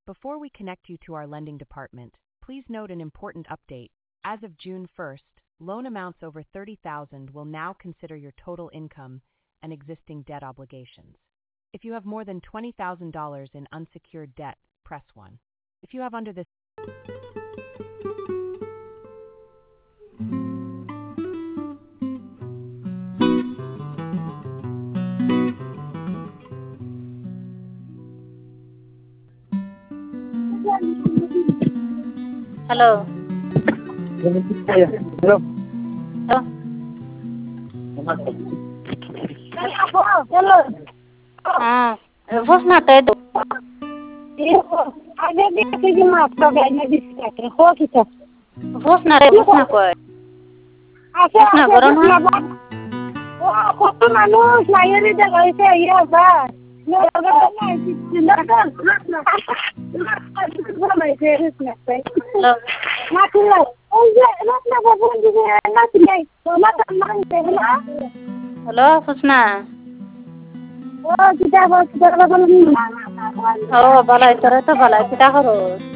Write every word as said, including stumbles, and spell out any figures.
Before we connect you to our lending department, please note an important update. As of June first, loan amounts over thirty thousand dollars will now consider your total income and existing debt obligations. If you have more than twenty thousand dollars in unsecured debt, press one. If you have under this Hello. Hello. Hello. हाँ घोषणा कर दो आगे देखिए कि माफ कर देंगे जिसके हो कि तो घोषणा रे घोषणा कोई आसे घोषणा करो ना वो कौन मालूम लाइए जगह से ये बा ये अगर ना जिंदा कर ना मैं से इसमें पे हेलो ना कि ओ ये ना ना बोल दीजिए ना कि नहीं तो ना मांग से ना हेलो घोषणा ओ किताब किताब बोल हो भला इधर तो भला किता करो